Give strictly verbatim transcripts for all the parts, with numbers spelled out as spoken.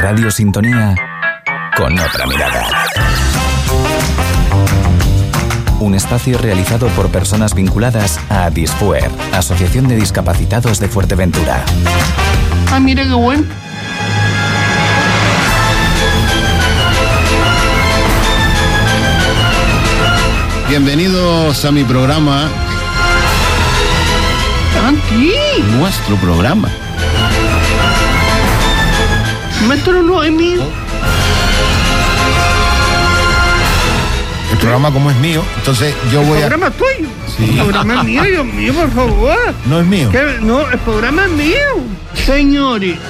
Radio Sintonía con otra mirada. Un espacio realizado por personas vinculadas a Adisfuer, Asociación de Discapacitados de Fuerteventura. Ah, mira qué bueno. Bienvenidos a mi programa. Aquí. Nuestro programa. Nuestro no es mío. El programa como es mío, entonces yo voy a... El programa es tuyo. Sí. El programa es mío, Dios mío, por favor. No es mío. ¿Qué? No, el programa es mío, señores.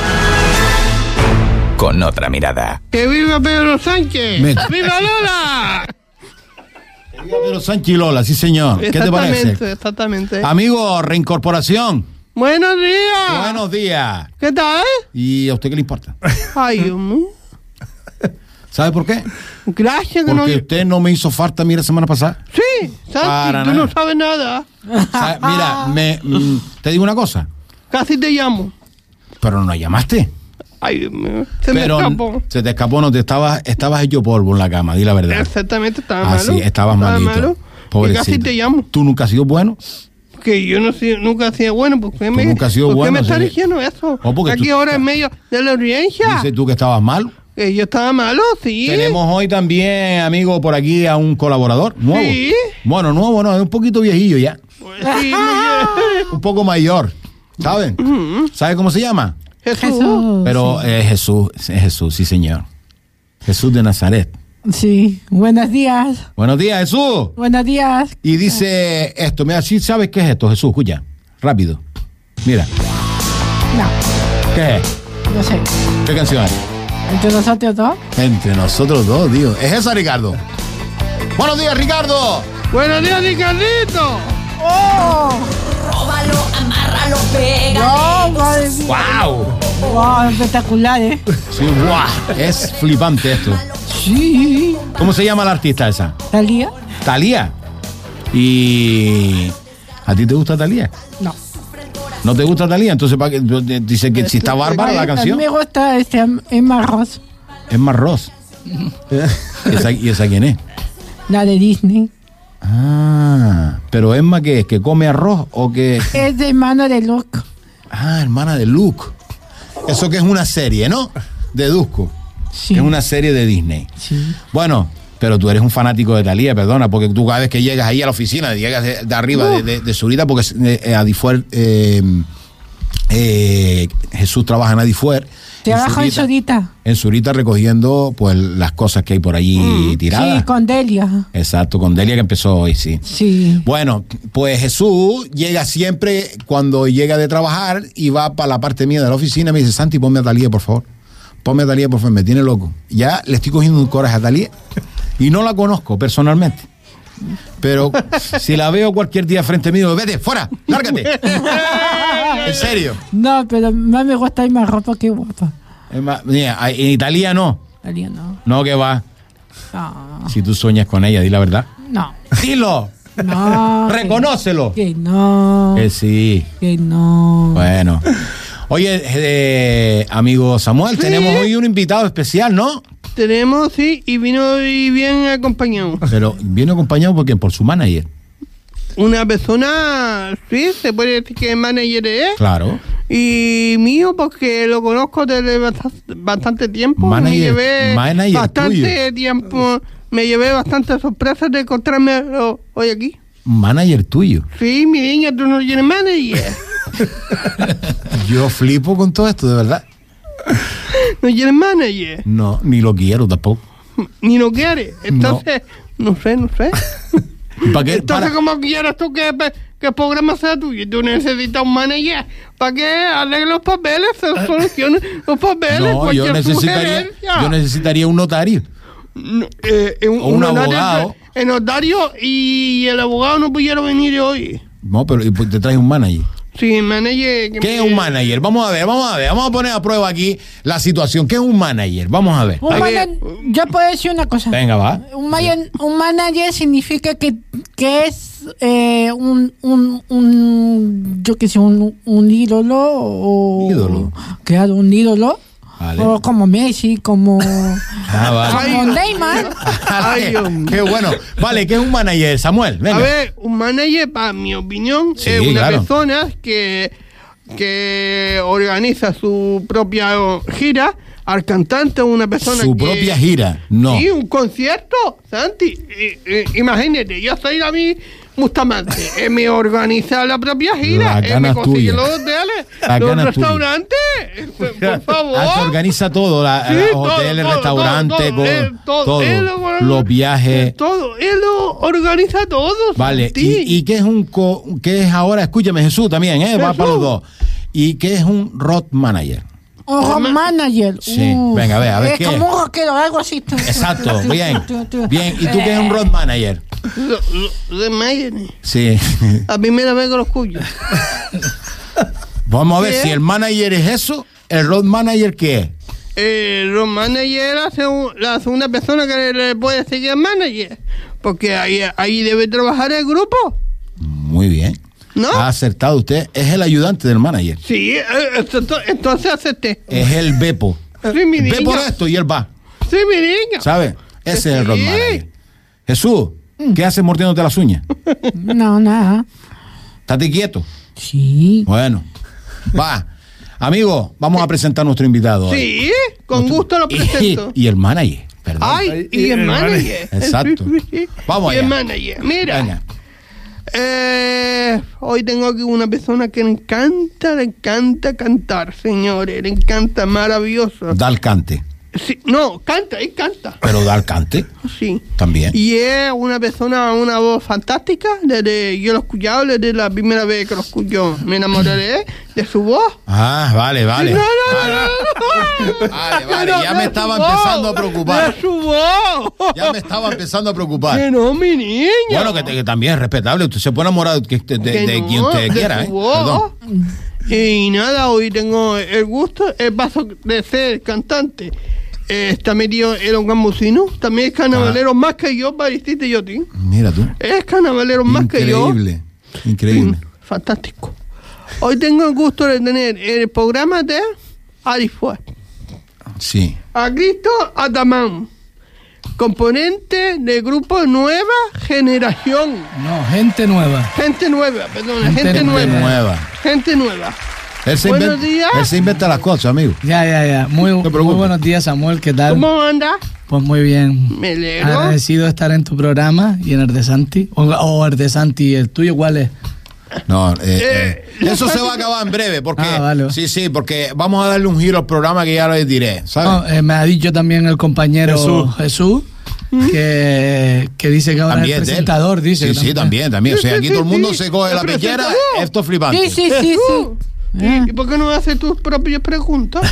Con otra mirada. ¡Que viva Pedro Sánchez! Me- ¡Viva Lola! Pedro Sánchez y Lola, sí señor. ¿Qué te parece? Exactamente, exactamente. Amigo, reincorporación. Buenos días. Buenos días. ¿Qué tal? ¿Y a usted qué le importa? Ay, Dios mío. ¿Sabe por qué? Gracias que Porque no... usted no me hizo falta a mí la semana pasada. Sí, Para Santi, tú nada. no sabes nada. ¿Sabe? Mira, me, mm, te digo una cosa, Casi te llamo. pero no llamaste. Ay, Dios mío. Se pero me escapó. se te escapó, no te estabas, estabas hecho polvo en la cama, di la verdad. Exactamente, estaba Ah, malo. sí, estabas estaba malito. malo. Pobrecito. Y casi te llamo. ¿Tú nunca has sido bueno? Que yo no sé, nunca he sido bueno. ¿Por qué me, nunca has sido ¿por qué bueno, me estás sí. diciendo eso? Oh, porque Aquí tú- ahora en medio de la audiencia. Dices tú que estabas mal. Que yo estaba malo, sí. Tenemos hoy también, amigo, por aquí a un colaborador nuevo. Sí. Bueno, nuevo no, es un poquito viejillo ya. Pues sí, muy Un poco mayor, ¿saben? ¿Sabe cómo se llama? bien. Jesús. Pero es Jesús, es Jesús, sí señor. Jesús de Nazaret. Sí, buenos días. Buenos días, Jesús. Buenos días. Y dice esto, mira, ¿sí sabes qué es esto, Jesús? Escucha, rápido. Mira, No, ¿qué es? no sé. ¿Qué canción es? Entre nosotros dos. Entre nosotros dos, tío. ¿Es esa, Ricardo? Buenos días, Ricardo. Buenos días, Ricardito. ¡Oh! Róbalo, amárralo, pégale. ¡No, madre mía! ¡Wow! ¡Wow! Espectacular, ¿eh? Sí, wow. Es flipante esto. Sí. ¿Cómo se llama la artista esa? ¿Talía? Talía. Y... ¿A ti te gusta Talía? No. ¿No te gusta Talía? Entonces, ¿para qué? Dice que si está bárbara la A mí canción. me gusta este Emma Ross, Es más Ross. ¿Y esa, ¿Y esa quién es? la de Disney. Ah, pero Emma, ¿qué es? ¿Que come arroz o que...? Es de hermano de Luke. Ah, hermana de Luke. Eso que es una serie, ¿no? Deduzco. Sí. Es una serie de Disney. Sí. Bueno, pero tú eres un fanático de Talía, perdona, porque tú cada vez que llegas ahí a la oficina, llegas de, de arriba, de, de, de Zurita, porque eh, Adifuer, eh, eh, Jesús trabaja en Adifuer. Trabajo en Zurita. En Zurita recogiendo pues las cosas que hay por allí Mm, tiradas. sí, con Delia. Exacto, con Delia que empezó hoy, sí. Sí. Bueno, pues Jesús llega siempre cuando llega de trabajar y va para la parte mía de la oficina y me dice, Santi, ponme a Talía, por favor. Ponme a Talía, por favor, me tiene loco. Ya le estoy cogiendo un coraje a Talía y no la conozco personalmente. Pero si la veo cualquier día frente mío, vete, fuera, lárgate. En serio. No, pero más me gusta Emma Ross porque es guapa. Es más, mira, en Italia no. Talía no. No, que va. No. Si tú sueñas con ella, di la verdad. No. Dilo. No. Reconócelo. Que no. Que sí. Que no. Bueno. Oye, eh, amigo Samuel, Sí. tenemos hoy un invitado especial, ¿no? Tenemos, sí, y vino y bien acompañado. Pero viene acompañado por quién, por su manager. Una persona, sí, se puede decir que es manager de él. Claro. Y mío, porque lo conozco desde bastante, bastante tiempo. Manager- me llevé manager bastante tuyo. tiempo. Me llevé bastantes sorpresas de encontrarme hoy aquí. Manager tuyo. Sí, mi niña, tú no tienes manager. Yo flipo con todo esto, de verdad. No tienes manager. No, ni lo quiero tampoco. Ni lo quieres. Entonces, no, sé, no sé. ¿Para qué? Entonces, Para- ¿cómo quieres tú que, que el programa sea tuyo? Tú necesitas un manager para que arregle los papeles, se solucionen los papeles. No, yo cualquier necesitaría, sugerencia. yo necesitaría un notario. No, eh, eh, un, O un notario, abogado. El notario y el abogado no pudieron venir hoy. No, pero ¿y por qué te traes un manager? Sí, el manager... que ¿Qué me- es un manager? Vamos a ver, vamos a ver, vamos a poner a prueba aquí la situación. ¿Qué es un manager? Vamos a ver. Un Oye, manager, yo puedo decir una cosa. Venga, va. Un, manager, un manager significa que, que es eh, un, un, un, yo qué sé, un, un ídolo o... Ídolo. Claro, un ídolo Vale. O como Messi, como, Ah, vale. como Neymar. Ay, Dios mío. Qué bueno. Vale, ¿qué es un manager, Samuel? Venga. A ver, un manager, para mi opinión, Sí, es una claro. persona que, que organiza su propia gira. Al cantante, una persona Su que... propia gira. No. Sí, un concierto, Santi. I- i- imagínate, yo soy a mí Bustamante. Él me organiza la propia gira. Las Él me ganas consigue tuyas. los hoteles, Las los ganas restaurantes. Por favor. Ah, se organiza todo, la- Sí, los todo, hoteles, todo, restaurantes, todo, todo, él, todo, todo, él lo- los viajes. Todo, él lo organiza todo. Vale, Santi. ¿y, y qué es un co- qué es ahora? Escúchame, Jesús también, ¿eh? Va Jesús. para los dos. ¿Y qué es un road manager? O road manager. Sí, Uf, venga, a ver, a ver, Es ¿qué como es? un rockero, algo así. Tu, tu, Exacto, tu, tu, bien. tu, tu. Bien, ¿y tú qué es un road manager? Lo- lo- de Mayenne. Sí. A primera vez con los cuyos. Vamos a ver, ¿Qué? si el manager es eso, ¿el road manager qué es? Eh, los managers hace un- la segunda persona que le puede seguir al manager. Porque ahí, ahí debe trabajar el grupo. Muy bien. ¿No? Ha acertado usted, es el ayudante del manager. Sí, eh, esto- entonces acepté. Es el Bepo. Sí, mi Ve por niño. esto y él va, Sí, mi niño. ¿sabe? Ese es el road Sí. manager. Jesús, ¿qué haces mordiéndote las uñas? No, nada. Estate quieto. Sí. Bueno, va. Amigo, vamos a presentar a nuestro invitado. hoy. Sí, con gusto lo Y, presento. y el manager, perdón. Ay, y el manager. Exacto. Vamos Y el allá. manager. Mira. Venga. Eh, hoy tengo aquí una persona que le encanta, le encanta cantar, señores. Le encanta, maravilloso. Da el cante. Sí, no, canta, él canta. Pero da el cante Sí. también. Y es una persona, una voz fantástica. Desde yo lo he escuchado, desde la primera vez que lo escucho, me enamoré de su voz. Ah, vale, vale. No, no, no, no. Vale, vale, No, ya no, me de estaba su voz, empezando a preocupar. De su voz. Ya me estaba empezando a preocupar. Que no, mi niño. Bueno, que, te- que también es respetable. Usted se puede enamorar de, de- de- Que de no, quien usted de quiera, su ¿eh? voz. Perdón. Y nada, hoy tengo el gusto, el paso de ser cantante. Eh, está metido en un gambusino. También es carnavalero más que yo, para decirte yo, tío. Mira tú. Es carnavalero más que yo. Increíble. Increíble. Mm, Fantástico. Hoy tengo el gusto de tener el programa de Adifue. Sí. A Cristo Atamán, componente del grupo Nueva Generación. No, gente nueva. Gente nueva, perdón, gente, Gente nueva. nueva. Gente nueva. Él se, Buenos inventa, días. él se inventa las cosas, amigo. Ya, ya, ya. Muy, te preocupes. muy buenos días, Samuel. ¿Qué tal? ¿Cómo anda? Pues muy bien. Me alegro. Agradecido de estar en tu programa y en el de Santi. O, o el de Santi, ¿el tuyo cuál es? No, eh, eh, Eh, eso se va a acabar en breve, porque Ah, vale. sí, sí, porque vamos a darle un giro al programa que ya les diré, ¿sabes? No, eh, me ha dicho también el compañero Jesús, Jesús. que, que dice que ahora También es de él. presentador, dice. Sí, sí, también, también. O sea, aquí Sí, todo el sí, mundo sí. se coge la El pechera. presentador. Esto es flipante. Sí, sí, sí, sí. ¿Y, y por qué no hace tus propias preguntas?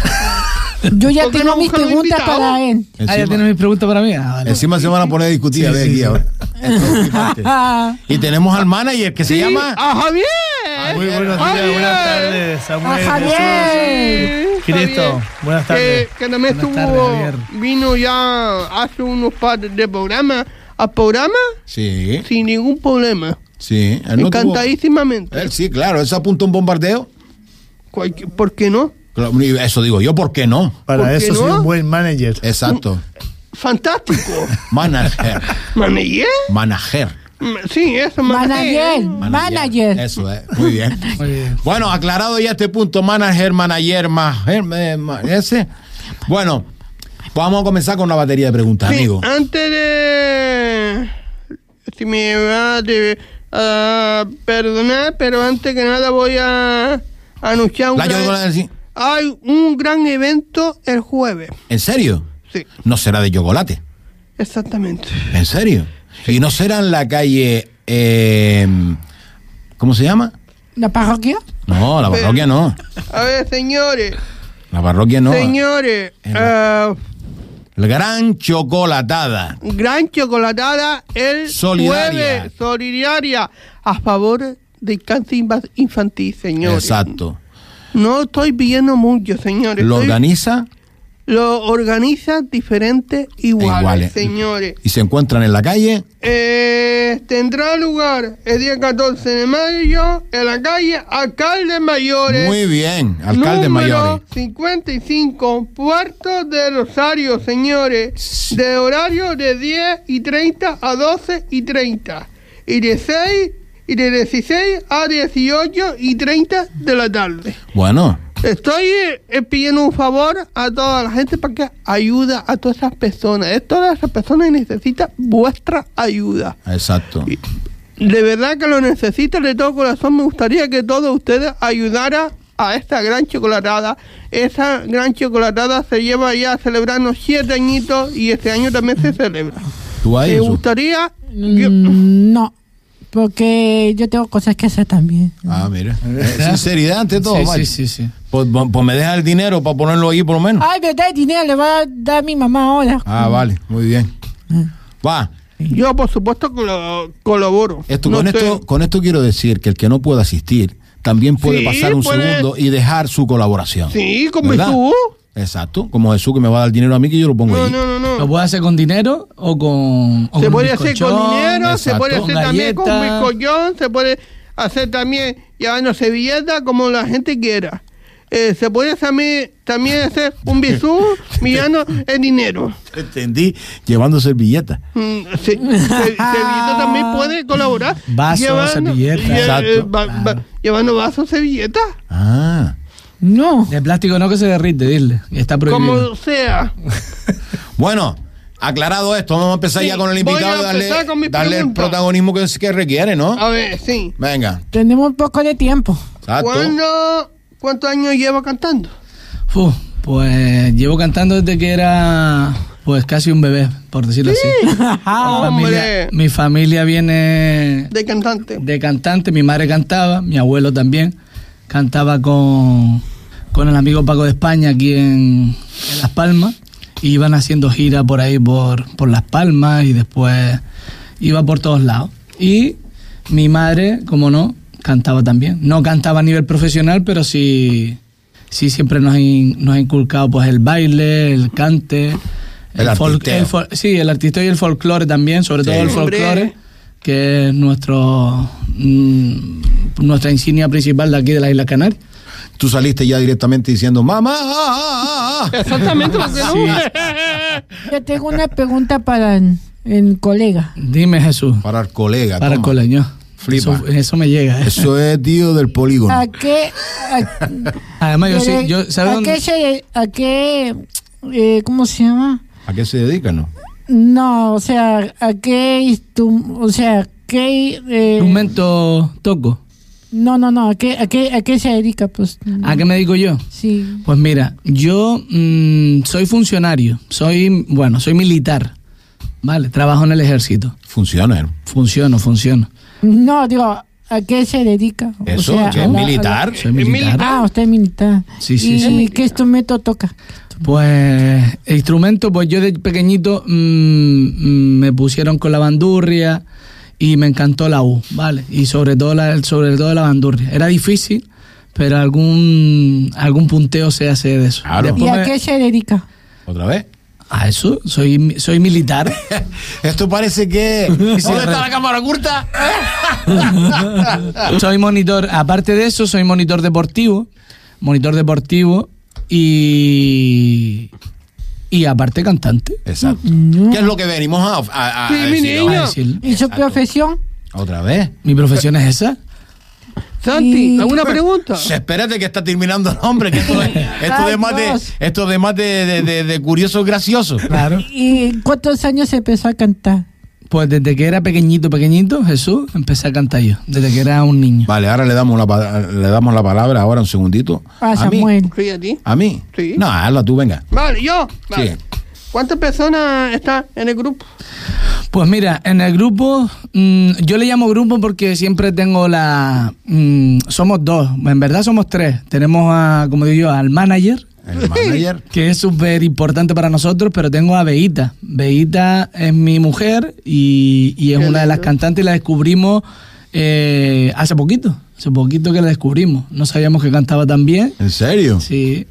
Yo ya ¿Por qué tengo no mis buscan un preguntas invitado? para él. Ah, ya Encima, tienes mis preguntas para mí. Ah, vale. encima se van a poner a discutir a ver Sí, aquí sí, ahora. Esto es flipante. Y tenemos al manager que se Sí, llama. ¡A Javier! Muy buenos días, Javier. buenas tardes, Samuel. ¡A Javier! Jesús, Cristo, Javier, buenas tardes. Que, que también Buenas estuvo, tardes, Javier. vino ya hace unos par de programas, al programa Sí, sin ningún problema. sí. Él no tuvo- Encantadísimamente. Él sí, claro. Él se apunta un bombardeo. Cualquier- ¿Por qué no? Claro, y eso digo yo, ¿por qué no? Para ¿por qué eso soy no? un buen manager. Exacto. Fantástico. Manager. ¿Manager? Manager. Sí, eso, Manager, Manager. manager. Eso es, muy bien. Muy bien. Bueno, aclarado ya este punto, manager, manager, manager, eh, ma- ese. Bueno, pues vamos a comenzar con una batería de preguntas, Sí, amigo. antes de... Si me va a de- a perdonar, pero antes que nada voy a anunciar un La yo gran- digo la- sí. hay un gran evento el jueves. ¿En serio? Sí, No será de chocolate. exactamente. ¿En serio? Y no será en la calle. eh, ¿Cómo se llama? ¿La parroquia? No, la parroquia no. A ver, señores, La parroquia no. señores, En eh, La gran chocolatada. gran chocolatada el Solidaria. jueves, solidaria, a favor del cáncer infa- infantil, señores. Exacto. No estoy pidiendo mucho, señores. Lo estoy- organiza. lo organiza diferentes iguales, Iguales. señores. Y se encuentran en la calle. Eh, tendrá lugar el día catorce de mayo en la calle Alcaldes Mayores. Muy bien, alcaldes número mayores. cincuenta y cinco, Puerto de Rosario, señores. De horario de diez y treinta a doce y treinta. Y de seis y de dieciséis a dieciocho y treinta de la tarde. Bueno, Estoy eh, pidiendo un favor a toda la gente para que ayude a todas esas personas. Es todas esas personas que necesitan vuestra ayuda. exacto. De verdad que lo necesitan de todo corazón. Me gustaría que todos ustedes ayudaran a esta gran chocolatada. Esa gran chocolatada se lleva ya celebrando siete añitos y este año también se celebra. ¿Tú ahí, Me Jesús? gustaría... yo- Mm, no, porque yo tengo cosas que hacer también. Ah, mira. Eh, sinceridad ante todo, Sí, Mike. sí, sí, sí. Pues, pues me deja el dinero para ponerlo ahí por lo menos. Ay, verdad, el dinero le va a dar mi mamá ahora. Ah, vale, muy bien. Va. Yo, por supuesto, colo- colaboro. Esto, No con, sé. esto, con esto quiero decir que el que no pueda asistir también puede Sí, pasar un puede. segundo y dejar su colaboración. Sí, como ¿Verdad? Jesús. Exacto, como Jesús que me va a dar dinero a mí que yo lo pongo No, ahí. no, no, no. ¿Lo puedo hacer con dinero o con.? o Se con puede un hacer con bizcochón? dinero, se exacto, puede hacer con también con galleta. bizcochón, se puede hacer también llevando servilletas como la gente quiera. Eh, se puede también, también hacer un bisú mirando el dinero. Entendí, llevando servilletas. Mm, se- se- servilleta también puede colaborar. Vaso, servilleta. lle- Exacto. eh, va- va- Claro. llevando vasos, servilletas. Ah. No. De plástico no, que se derrite, dile. Está prohibido. Como sea. Bueno, aclarado esto, vamos a empezar Sí, ya con el voy invitado a y darle, empezar con mi darle el pregunta. protagonismo que, que requiere, ¿no? A ver, sí. Venga, Tenemos un poco de tiempo. exacto. ¿Cuándo, ¿Cuántos años lleva cantando? Uf, pues llevo cantando desde que era pues casi un bebé, por decirlo así. Mi familia, Hombre, mi familia viene de cantante. de cantante, mi madre cantaba, mi abuelo también cantaba con, con el amigo Paco de España aquí en, en Las Palmas. Y iban haciendo gira por ahí por, por Las Palmas y después iba por todos lados. Y mi madre, como no, cantaba también. No cantaba a nivel profesional, pero sí, sí siempre nos, in- nos ha inculcado pues el baile, el cante, El fol- artisteo. el fol- sí, el artisteo y el folclore también, sobre Sí. todo el Hombre. folclore, que es nuestro mm, nuestra insignia principal de aquí de las Islas Canarias. Tú saliste ya directamente diciendo, mamá, ah, ah, ah, ah". Exactamente lo que no. Yo tengo una pregunta para el, el colega. Dime, Jesús, Para el colega. para el toma. coleño. Flipa. Eso, eso me llega. ¿eh? Eso es tío del polígono. ¿A qué? A, Además, yo sí, de- yo, ¿sabes ¿a dónde? qué se, a qué, eh, cómo se llama? ¿A qué se dedican, no? No, o sea, a qué, instru- o sea, qué, eh, Instrumento toco. no, no, no, a qué, a qué, a qué se dedica, pues. ¿A qué me dedico yo? Sí. Pues mira, yo mm, soy funcionario, soy, bueno, soy militar, ¿vale? Trabajo en el ejército, Funciona, ¿no? funciono, funciono. No, digo, ¿a qué se dedica? O Eso, sea, que a es la- a la- militar. Soy militar. militar. Ah, usted es militar. Sí, sí, ¿Y sí. qué instrumento toca? Pues instrumento, pues yo de pequeñito mm, mm, me pusieron con la bandurria y me encantó la U, ¿vale? Y sobre todo la, sobre todo la bandurria. Era difícil, pero algún algún punteo se hace de eso. Claro. ¿Y Después a me- qué se dedica? ¿Otra vez? A eso, soy, soy militar. Esto parece que... ¿Dónde está la cámara curta? Soy monitor, aparte de eso, soy monitor deportivo, monitor deportivo y y aparte cantante. Exacto. No. ¿Qué es lo que venimos a, a, a Sí, mi decir niño. ahora? A decir, ¿Y su Exacto. profesión? ¿Otra vez? mi profesión es esa. Santi, Y- ¿alguna pregunta? Se, espérate que está terminando el hombre, que esto, es- esto Ay, de más de, Dios. esto de más de, de, de, de curioso gracioso. Claro. ¿Y cuántos años empezó a cantar? Pues desde que era pequeñito, pequeñito, Jesús, empecé a cantar yo, desde que era un niño. Vale, ahora le damos la, pa- le damos la palabra ahora un segundito. A ¿A mí? Samuel. Sí, a ti. ¿A mí? Sí. No, hazla tú, venga. Vale, yo. Vale. Sí. ¿Cuántas personas están en el grupo? Pues mira, en el grupo, mm, yo le llamo grupo porque siempre tengo la... mm, somos dos, en verdad somos tres. Tenemos, a, como digo yo, al manager, El manager. que es súper importante para nosotros, pero tengo a Beita. Beita es mi mujer y, y es Qué una de las lindo. cantantes y la descubrimos Eh, hace poquito, hace poquito que la descubrimos. No sabíamos que cantaba tan bien. ¿En serio? Sí,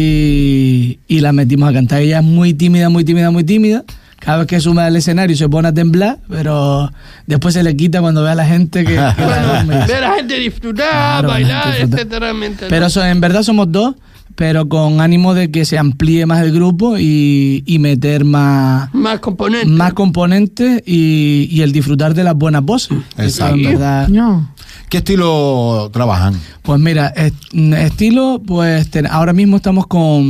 y, y la metimos a cantar. Ella es muy tímida, muy tímida, muy tímida. Cada vez que sube al escenario se pone a temblar, pero después se le quita cuando ve a la gente que... que la Bueno, ver a la gente disfrutar, Claro, la bailar, gente disfrutar. etcétera. etcétera. Pero so- en verdad somos dos, pero con ánimo de que se amplíe más el grupo y, y meter más, Más componentes. más componentes y, y el disfrutar de las buenas voces. Eso, Exacto. en verdad. No. ¿Qué estilo trabajan? Pues mira, est- estilo, pues ten- ahora mismo estamos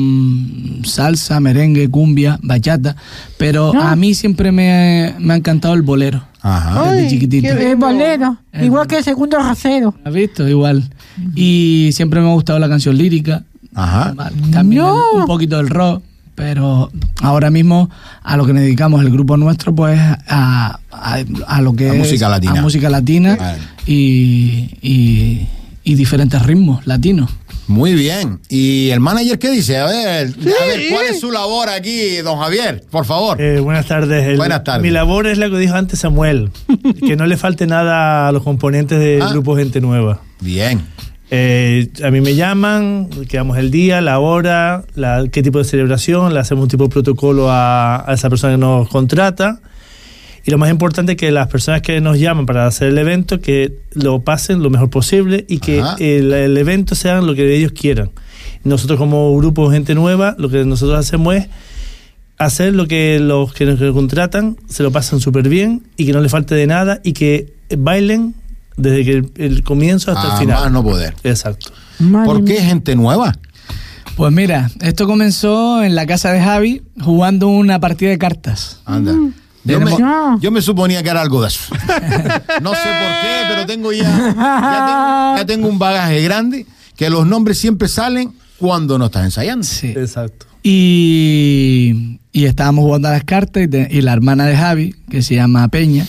con salsa, merengue, cumbia, bachata, pero No. a mí siempre me, me ha encantado el bolero. Ajá. Desde Ay, chiquitito. qué Es bolero. El- Igual que el segundo rasero. ¿Has visto? Igual. Y siempre me ha gustado la canción lírica. Ajá. También No. el- un poquito del rock, pero ahora mismo a lo que nos dedicamos el grupo nuestro, pues a, a, a lo que A es música latina. a música latina Vale. y, y, y diferentes ritmos latinos. Muy bien. ¿Y el manager qué dice? A ver, a ver, Sí. ¿cuál es su labor aquí, don Javier? Por favor. Eh, buenas tardes. El- Buenas tardes. Mi labor es la que dijo antes Samuel, que no le falte nada a los componentes del Ah. grupo Gente Nueva. Bien. Eh, a mí me llaman, quedamos el día, la hora, la, qué tipo de celebración, le hacemos un tipo de protocolo a, a esa persona que nos contrata. Y lo más importante es que las personas que nos llaman para hacer el evento, que lo pasen lo mejor posible y que Ajá. el, el evento sea lo que ellos quieran. Nosotros como grupo Gente Nueva, lo que nosotros hacemos es hacer lo que los que nos contratan se lo pasan súper bien y que no les falte de nada y que bailen desde que el, el comienzo hasta A el final. más no poder. Exacto. Madre ¿Por mía. qué gente nueva? Pues mira, esto comenzó en la casa de Javi jugando una partida de cartas. Anda. Yo Tenemos- me, yo me suponía que era algo de eso. No sé por qué, pero tengo ya, ya, tengo, ya tengo un bagaje grande que los nombres siempre salen cuando no estás ensayando. Sí. Exacto. Y, y estábamos jugando a las cartas y, te- y la hermana de Javi, que se llama Peña,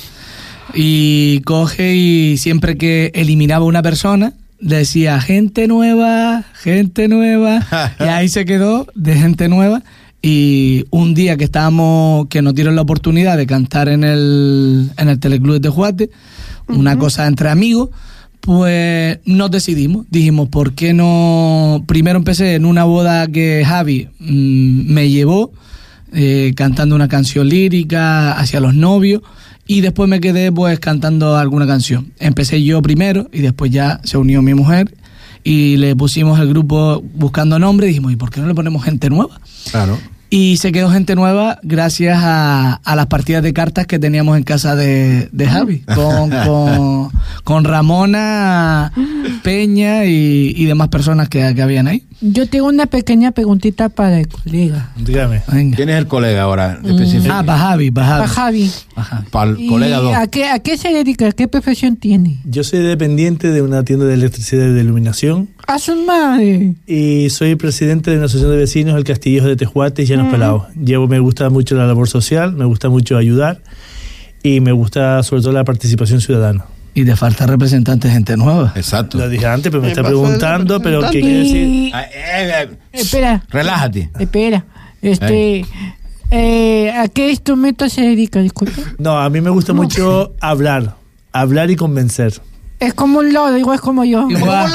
y coge y siempre que eliminaba una persona, decía gente nueva, gente nueva, y ahí se quedó de gente nueva. Y un día que estábamos, que nos dieron la oportunidad de cantar en el, en el Teleclub de Juate, una cosa entre amigos, pues nos decidimos. Dijimos, ¿por qué no? Primero empecé en una boda que Javi mmm, me llevó, eh, cantando una canción lírica hacia los novios, y después me quedé pues cantando alguna canción. Empecé yo primero y después ya se unió mi mujer y le pusimos el grupo buscando nombre y dijimos, ¿y por qué no le ponemos gente nueva? Claro. Y se quedó gente nueva gracias a, a las partidas de cartas que teníamos en casa de, de Javi, con, con, con Ramona, Peña y, y demás personas que, que habían ahí. Yo tengo una pequeña preguntita para el colega. Dígame. Venga. ¿Quién es el colega ahora? Específico? Ah, para Javi, para Javi. Para Javi. Pa' Javi. Para el ¿Y colega dos. a qué, a qué se dedica? ¿Qué profesión tiene? Yo soy dependiente de una tienda de electricidad y de iluminación A su madre. y soy presidente de una asociación de vecinos, el Castillejo de Tejuate y Llanos Pelados. Llevo, me gusta mucho la labor social, me gusta mucho ayudar y me gusta sobre todo la participación ciudadana. Y te falta representante de gente nueva. Exacto. Lo dije antes, pero me Me está pasó el preguntando, pero ¿qué quiere decir? Y... Ah, eh, eh, Espera, Relájate. espera. Este... Eh, ¿A qué instrumento se dedica? Disculpe. No, a mí me gusta mucho hablar, hablar y convencer. Es como un loro, igual como yo. Igual.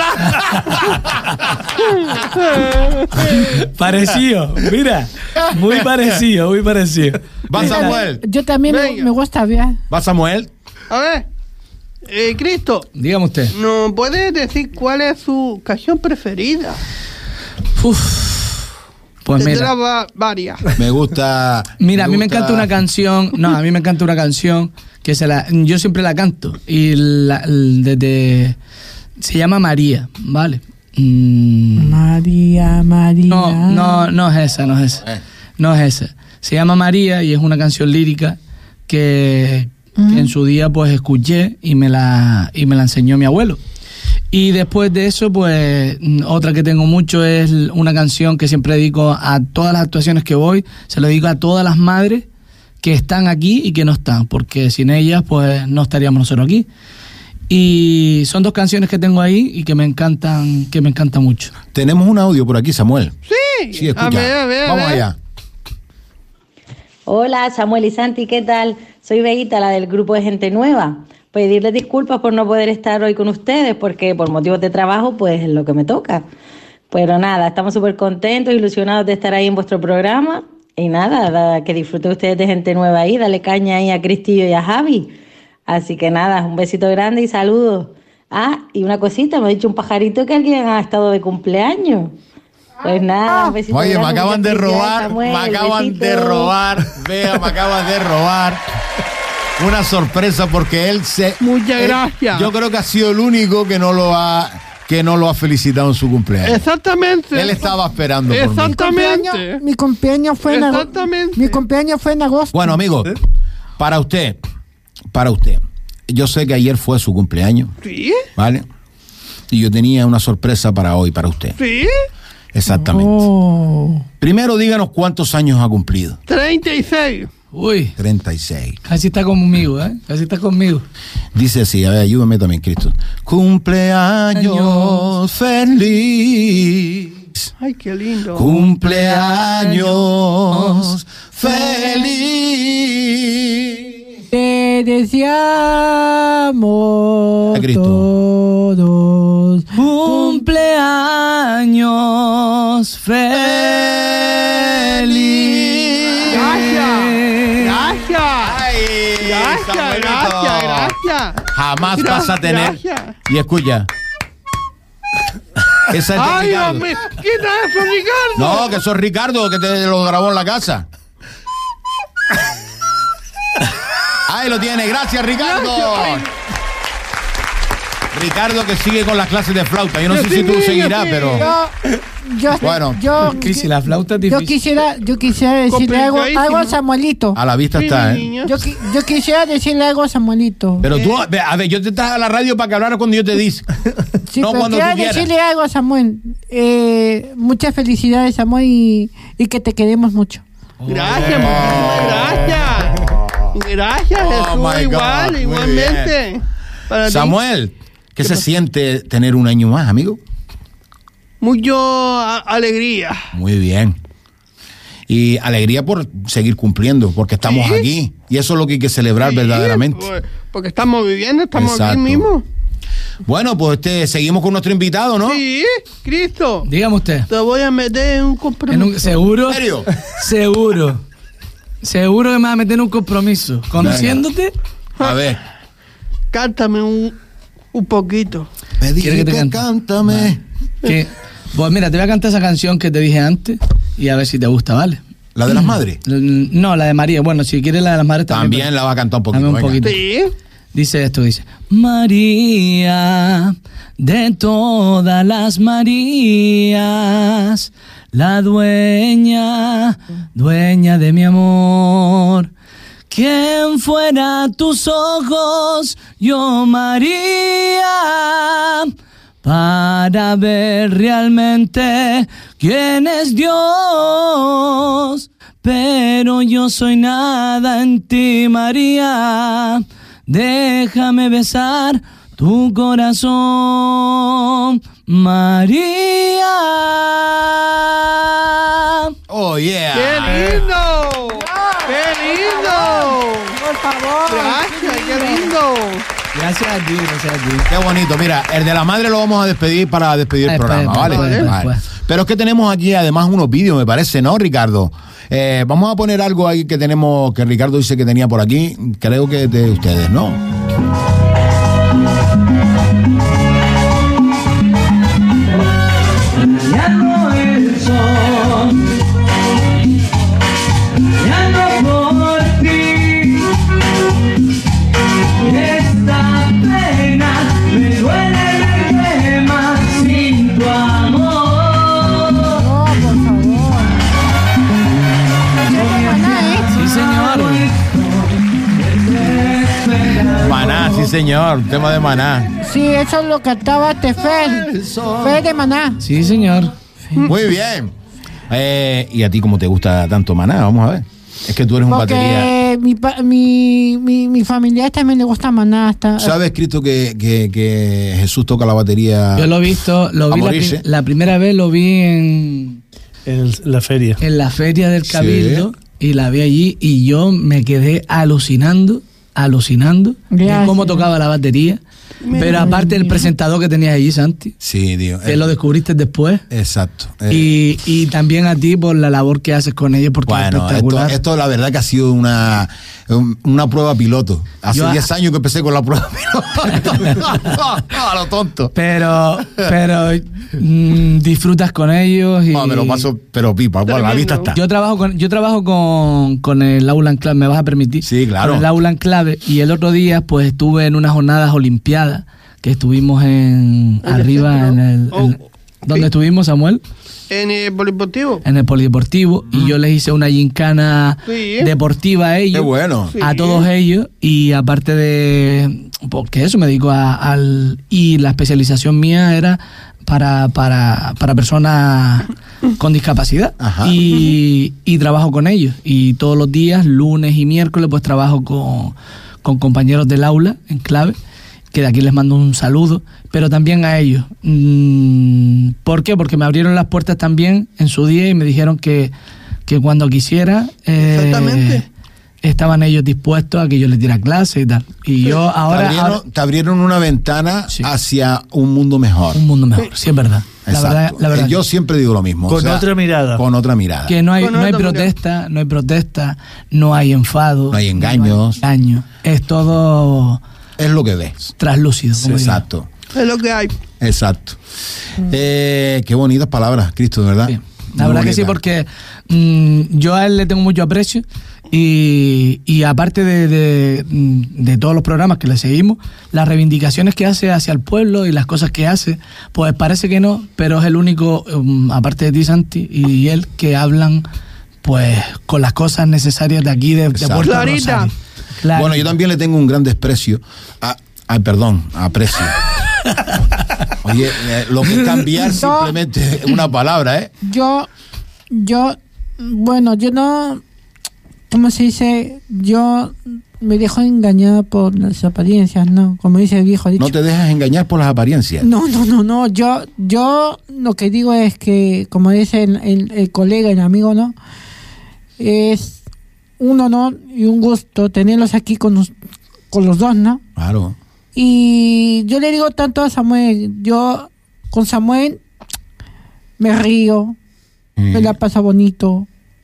Parecido, mira. Muy parecido, muy parecido. Va Samuel. Yo también me, Venga. me gusta hablar. Va Samuel. A ver, eh, Cristo, Dígame usted. ¿nos puede decir cuál es su canción preferida? Uf. Pues Tendrá mira. va- varias. Me gusta. Mira, a mí me gusta- encanta una canción, no, a mí me encanta una canción que se la, yo siempre la canto y la, desde, se llama María, ¿vale? Mm, María, María. no, no, no es esa, no es esa, Eh. no es esa. Se llama María y es una canción lírica que, que en su día pues escuché y me la, y me la enseñó mi abuelo. Y después de eso, pues, mm, otra que tengo mucho es l- una canción que siempre dedico a todas las actuaciones que voy, se lo dedico a todas las madres que están aquí y que no están, porque sin ellas, pues, no estaríamos nosotros aquí. Y son dos canciones que tengo ahí y que me encantan, que me encantan mucho. Tenemos un audio por aquí, Samuel. Sí, Sí, escucha. a ver, a ver, a Vamos ver. allá. Hola Samuel y Santi, ¿qué tal? Soy Veita, la del grupo de Gente Nueva. pedirles disculpas por no poder estar hoy con ustedes, porque por motivos de trabajo, pues es lo que me toca. Pero nada, estamos súper contentos, ilusionados de estar ahí en vuestro programa. Y nada, da, que disfruten ustedes de gente nueva ahí, dale caña ahí a Cristillo y a Javi. Así que nada, un besito grande y saludos. Ah, y una cosita, me ha dicho un pajarito que alguien ha estado de cumpleaños. Pues nada, un besito Oye, grande. me acaban de Felicidades, robar, Samuel, me acaban besito. de robar, vea, me acaban de robar una sorpresa porque él se... Muchas él- gracias. Yo creo que ha sido el único que no lo ha que no lo ha felicitado en su cumpleaños. Exactamente. Él estaba esperando por mí. Exactamente. Cumpleaños- mi cumpleaños fue en agosto. Exactamente. Mi cumpleaños fue en agosto. Bueno, amigo, para usted, para usted, yo sé que ayer fue su cumpleaños, Sí, ¿vale? Y yo tenía una sorpresa para hoy, para usted. sí. Exactamente. Oh. Primero díganos cuántos años ha cumplido. treinta y seis. Uy, treinta y seis. casi está conmigo, ¿eh? Casi está conmigo. Dice así, a ver, ayúdame también, Cristo. Cumpleaños feliz. Ay, qué lindo. Cumpleaños feliz. Te deseamos A Cristo. todos Cumpleaños feliz. Gracias. Gracias. Ay, Gracias, Samuelito. gracias, gracias. Jamás vas a tener. Gracias. Y escucha. Esa es de Ay, Ricardo. hombre, quita eso, Ricardo. No, que eso es Ricardo, que te lo grabó en la casa. Ahí lo tiene, gracias Ricardo. Gracias. Ricardo que sigue con las clases de flauta. Yo no Yo sé sí, si tú yo seguirás, sí. pero... Yo, yo, Bueno. yo, Que si la flauta es yo difícil. quisiera, yo quisiera decirle algo, Complicadísimo. algo a Samuelito. A la vista Sí, está, mi ¿eh? niño. Yo, qui- yo quisiera decirle algo a Samuelito. Pero tú, ve, a ver, yo te traje a la radio para que hablaras cuando yo te dice. Sí, no pero cuando quiero tú quieras. decirle algo a Samuel. Eh, muchas felicidades, Samuel, y, y que te queremos mucho. Gracias, muchísimas gracias. Gracias, Oh, Jesús, my God, igual, muy igualmente. Para ti. Samuel, ¿qué se siente tener un año más, amigo? Mucho a- alegría. Muy bien. Y alegría por seguir cumpliendo, porque estamos Sí. aquí. Y eso es lo que hay que celebrar Sí, verdaderamente. por- Porque estamos viviendo, estamos Exacto. aquí mismo. Bueno, pues este, seguimos con nuestro invitado, ¿no? Sí, Cristo. Dígame usted. Te voy a meter en un En compromiso. un- ¿Seguro? ¿En serio? Seguro. Seguro que me vas a meter en un compromiso. Conociéndote, A ver. Cántame un, un poquito. Me ¿Quieres que te cante? cántame. que. Pues mira, te voy a cantar esa canción que te dije antes y a ver si te gusta, ¿vale? ¿La de las madres? No, la de María. Bueno, si quieres la de las madres también. También la va a cantar un poquito. Dame un venga. poquito. Sí. Dice esto, dice, María, de todas las Marías, la dueña, dueña de mi amor. ¿Quién fuera tus ojos, yo María, para ver realmente quién es Dios? Pero yo soy nada en ti, María. Déjame besar tu corazón, María. Oh, yeah. ¡Qué lindo! ¡Qué lindo! Por favor. Gracias, qué lindo. Gracias a ti, gracias a ti. Qué bonito. Mira, el de la madre lo vamos a despedir para despedir el Después, programa, ¿vale? después, Vale. después. Pero es que tenemos aquí además unos vídeos, me parece, ¿no, Ricardo? Eh, vamos a poner algo ahí que tenemos, que Ricardo dice que tenía por aquí. Creo que es de ustedes, ¿no? Ya no el sol, ya no por ti. Esta pena me duele, me quema sin tu amor. No, por favor. Sí, señor. Maná, sí, señor. Tema de Maná. Sí, eso lo cantaba Tefer. Fer de Maná. Sí, señor. Muy bien. Eh, ¿Y a ti cómo te gusta tanto Maná? Vamos a ver. Es que tú eres un batería. Porque mi, pa- mi, mi, mi familia también le gusta Maná. Hasta, ¿Sabes, Cristo, que, que, que Jesús toca la batería? Yo lo he visto, lo A vi la, morirse. prim- la primera vez lo vi en, En el- la feria. en la feria del Sí. Cabildo y la vi allí y yo me quedé alucinando, alucinando de Gracias. cómo tocaba la batería. Pero aparte del presentador que tenías allí, Santi, Sí, tío. que eh, lo descubriste después. Exacto. Eh, Y, y también a ti por la labor que haces con ellos, porque es Bueno, esto, espectacular. esto la verdad que ha sido una, un- una prueba piloto. Hace Yo a- diez años que empecé con la prueba piloto. A lo tonto. Pero, pero mm, disfrutas con ellos. Y No, me lo paso, pero pipa, bueno, la vista está. Yo trabajo con, yo trabajo con, con el Aula en Clave, ¿me vas a permitir? Sí, claro. Con el Aula en Clave. Y el otro día, pues estuve en unas jornadas olimpiadas que estuvimos en En el arriba centro. en el. Oh, en- ok. ¿Dónde estuvimos, Samuel? En el polideportivo. En el polideportivo. Y yo les hice una gincana Sí. deportiva a ellos. Qué bueno. Sí. A todos ellos. Y aparte de. Porque eso me dedico a- al. Y la especialización mía era para, para, para personas con discapacidad. Ajá. Y, y trabajo con ellos. Y todos los días, lunes y miércoles, pues trabajo con, con compañeros del aula en Clave, que de aquí les mando un saludo, pero también a ellos. Mm, ¿Por qué? Porque me abrieron las puertas también en su día y me dijeron que, que cuando quisiera eh, Exactamente. estaban ellos dispuestos a que yo les diera clase y tal. Y yo te, ahora, abrieron, ahora- te abrieron una ventana Sí. hacia un mundo mejor. un mundo mejor, sí es verdad. La Exacto. verdad, la verdad Eh, Yo siempre digo lo mismo. Con otra mirada. Con otra mirada. que no hay, Con no hay otra protesta, no hay protesta, no hay enfado, No hay engaños. no hay engaño. Es todo Es lo que ves. traslúcido. como digo. Exacto. Es lo que hay. Exacto. Eh, qué bonitas palabras, Cristo, de verdad. Sí. La Muy verdad que sí, bonita. porque mm, yo a él le tengo mucho aprecio y, y aparte de, de, mm, de todos los programas que le seguimos, las reivindicaciones que hace hacia el pueblo y las cosas que hace, pues parece que no, pero es el único, um, aparte de ti, Santi, y él, que hablan pues con las cosas necesarias de aquí, de, de Exacto. Puerto Clarita. Rosario. Claro. Bueno, yo también le tengo un gran desprecio. A, ay, perdón, aprecio. Oye, eh, lo que es cambiar simplemente una palabra, ¿eh? Yo, yo, bueno, yo no, ¿cómo se dice? Yo me dejo engañar por las apariencias, ¿no? Como dice el viejo dicho. No te dejas engañar por las apariencias. No, no, no, no. Yo, yo lo que digo es que, como dice el, el- el colega, el amigo, ¿no? Es un honor y un gusto tenerlos aquí con los, con los dos, ¿no? Claro. Y yo le digo tanto a Samuel, yo con Samuel me río, Mm. me la pasa bonito.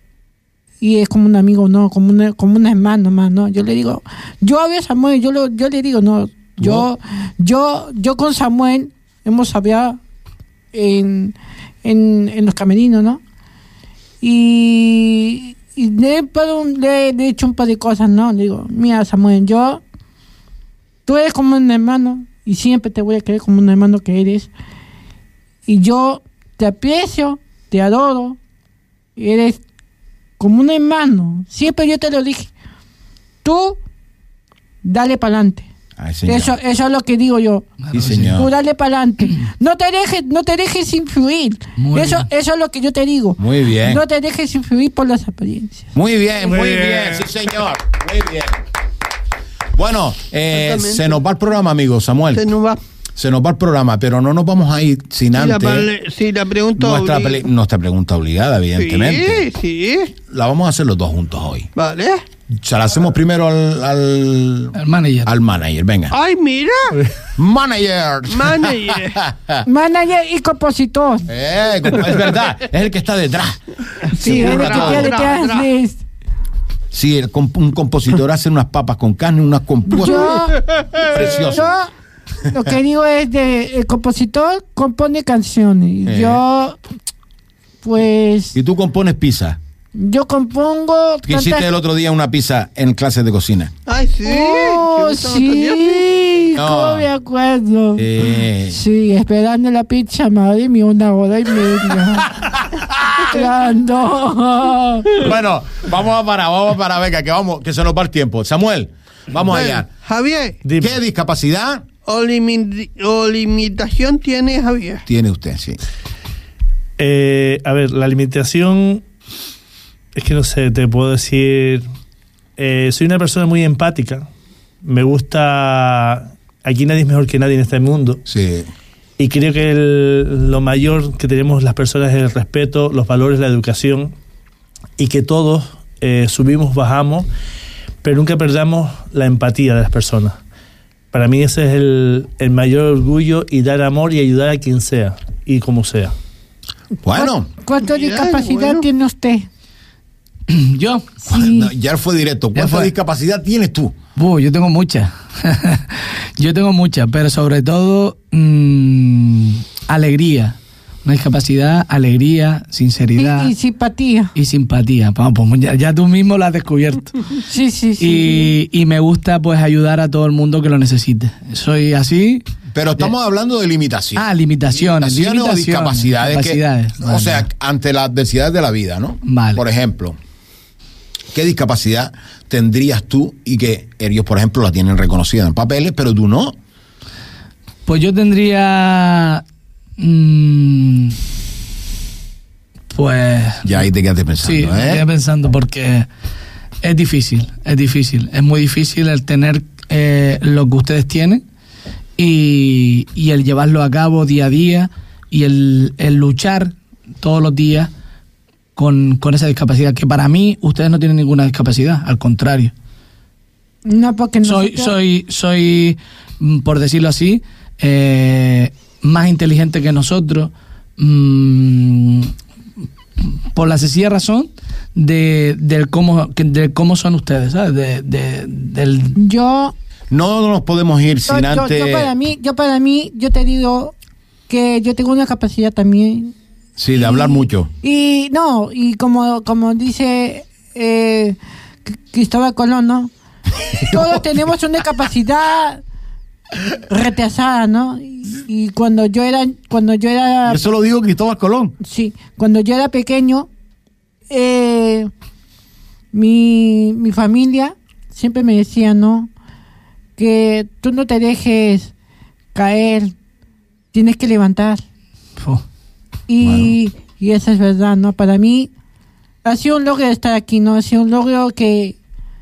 Y es como un amigo, ¿no? Como una, como un hermano más, ¿no? Yo le digo, yo a ver Samuel, yo, lo, yo le digo, no, yo, yo, yo con Samuel hemos hablado en, en, en los camerinos, ¿no? Y, y le, he paro- le- le he hecho un par de cosas, ¿no? Le digo, mira Samuel, yo, tú eres como un hermano y siempre te voy a querer como un hermano que eres. Y yo te aprecio, te adoro, eres como un hermano. Siempre yo te lo dije. Tú, dale para adelante. Ay, señor. Eso, eso es lo que digo yo. Sí, señor. Tú dale para adelante. No te dejes, no te dejes influir. Muy Eso, bien. eso es lo que yo te digo. Muy bien. No te dejes influir por las apariencias. Muy bien, muy, Muy bien. bien. sí señor. Muy bien. Bueno, eh, Exactamente. se nos va el programa, amigo Samuel. Se nos va. Se nos va el programa, pero no nos vamos a ir sin Si la, antes pale- si la pregunta nuestra, obli- pele- nuestra pregunta obligada, evidentemente. Sí, sí. La vamos a hacer los dos juntos hoy. Vale. Se la hacemos primero al, al, El manager. al manager. Venga. Ay, mira. Manager. Manager. Manager y compositor. Eh, como es verdad, es el que está detrás. Sí, Se es ocurra lo que todo. tiene detrás Atrás, de esto. Sí, el comp- un compositor hace unas papas con carne, unas compuestas Yo, preciosas. yo lo que digo es de el compositor compone canciones. Eh. Yo pues Y tú compones pizza. yo compongo Que hiciste tantas- el otro día una pizza en clases de cocina. Ay, sí. Oh, ¿Te gusta también? sí, No. ¿cómo me acuerdo? Eh, Sí, esperando la pizza, madre mía, una hora y media. Esperando. Bueno, vamos a parar, vamos a parar, venga, que vamos, que se nos va el tiempo. Samuel, vamos Bueno, allá. Javier, Dime. ¿Qué discapacidad o, limi- o limitación tiene Javier? tiene usted? Sí. Eh, a ver, la limitación es que no sé, te puedo decir, eh, soy una persona muy empática, me gusta, aquí nadie es mejor que nadie en este mundo Sí. y creo que el- lo mayor que tenemos las personas es el respeto, los valores, la educación y que todos eh, subimos, bajamos, pero nunca perdamos la empatía de las personas. Para mí ese es el, el mayor orgullo, y dar amor y ayudar a quien sea y como sea. Bueno. ¿Cuánta discapacidad bueno. tiene usted? ¿Yo? Sí. No, ya fue directo. ¿Cuánta discapacidad tienes tú? Uh, yo tengo muchas. Yo tengo muchas, pero sobre todo mmm, alegría. Una discapacidad, alegría, sinceridad. Y, y simpatía. Y simpatía. Vamos, pues ya, ya tú mismo lo has descubierto. Sí, sí, sí. Y, y me gusta pues ayudar a todo el mundo que lo necesite. Soy así. Pero estamos de... hablando de limitaciones. Ah, limitaciones. Limitaciones, limitaciones o discapacidades. discapacidades. Que, vale. O sea, ante las adversidades de la vida, ¿no? Vale. Por ejemplo, ¿qué discapacidad tendrías tú y que ellos, por ejemplo, la tienen reconocida en papeles, pero tú no? Pues yo tendría... Mm, pues... Ya ahí te quedaste pensando, sí, ¿eh? me quedé pensando porque es difícil, es difícil. Es muy difícil el tener eh, lo que ustedes tienen y, y el llevarlo a cabo día a día y el, el luchar todos los días con, con esa discapacidad, que para mí ustedes no tienen ninguna discapacidad, al contrario. No, porque no soy, soy, soy, por decirlo así, eh, más inteligente que nosotros, mmm, por la sencilla razón de, de, cómo, de cómo son ustedes, ¿sabes? De, de, del... Yo... No, no nos podemos ir sin yo, antes... Yo, yo, para mí, yo para mí, yo te digo que yo tengo una capacidad también. Sí, de y, hablar mucho. Y no, y como, como dice eh, Cristóbal Colón, ¿no? Todos tenemos una capacidad retrasada, ¿no? Y, y cuando yo era, cuando yo era, eso lo digo Cristóbal Colón. Sí, cuando yo era pequeño, eh, mi, mi familia siempre me decía, ¿no? Que tú no te dejes caer, tienes que levantar. Oh, y, bueno. y eso es verdad, ¿no? Para mí ha sido un logro estar aquí, ¿no? Ha sido un logro que,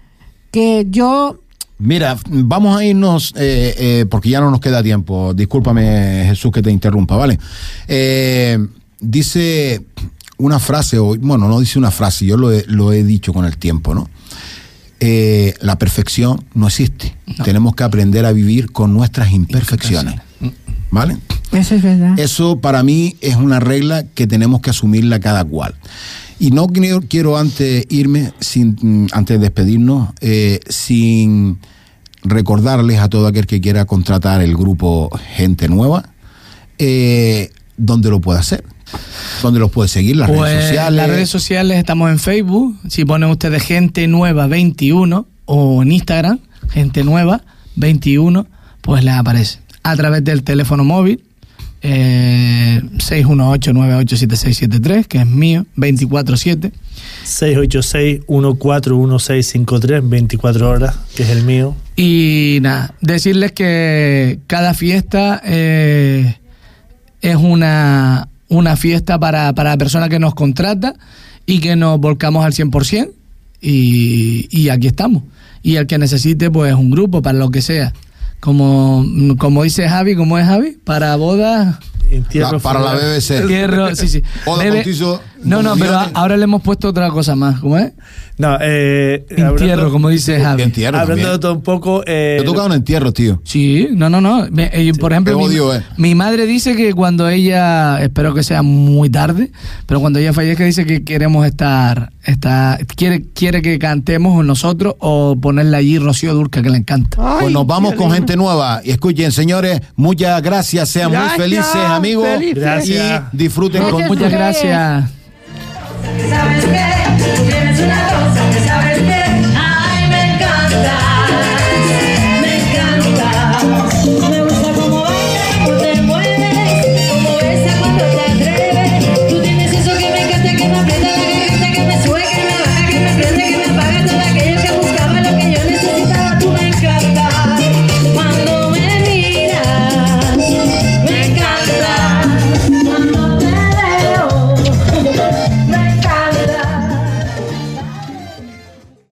que yo... Mira, vamos a irnos, eh, eh, porque ya no nos queda tiempo. Discúlpame, Jesús, que te interrumpa, ¿vale? Eh, dice una frase, o bueno, no dice una frase, yo lo he, lo he dicho con el tiempo, ¿no? Eh, la perfección no existe. No. Tenemos que aprender a vivir con nuestras imperfecciones, ¿vale? Eso es verdad. Eso para mí es una regla que tenemos que asumirla cada cual. Y no quiero, quiero antes irme, sin, antes de despedirnos, eh, sin recordarles a todo aquel que quiera contratar el grupo Gente Nueva, eh, dónde lo puede hacer, dónde los puede seguir, las pues redes sociales. Las redes sociales estamos en Facebook, si ponen ustedes Gente Nueva veintiuno, o en Instagram, Gente Nueva veintiuno, pues les aparece. A través del teléfono móvil, Eh, seis uno ocho, nueve ocho siete seis siete tres, que es mío, veinticuatro siete. seis ocho seis, uno cuatro uno seis cinco tres, veinticuatro horas, que es el mío. Y nada, decirles que cada fiesta eh, es una, una fiesta para, para la persona que nos contrata y que nos volcamos al cien por ciento, y, y aquí estamos. Y el que necesite, pues un grupo, para lo que sea. Como, como dice Javi, ¿cómo es Javi? Para bodas... La, para la B B C. Entierro, sí, sí. Boda, Bebe, bautizo, no, no, pero ahora le hemos puesto otra cosa más. ¿Cómo es? No, eh... Entierro, hablando, como dice Javi. Entierro hablando también. de todo un poco... Eh, Te toca un entierro, tío. Sí, no, no, no. Me, eh, por ejemplo, mi, odio, eh. mi madre dice que cuando ella, espero que sea muy tarde, pero cuando ella fallezca dice que queremos estar, estar quiere, quiere que cantemos nosotros o ponerle allí Rocío Dúrcal, que le encanta. Ay, pues nos vamos con Gente Nueva. Y escuchen, señores, muchas gracias, sean Gracias, muy felices, amigos. felices. Gracias. Y disfruten Gracias, con Muchas gracias. ¿Sabes qué? Tú tienes una cosa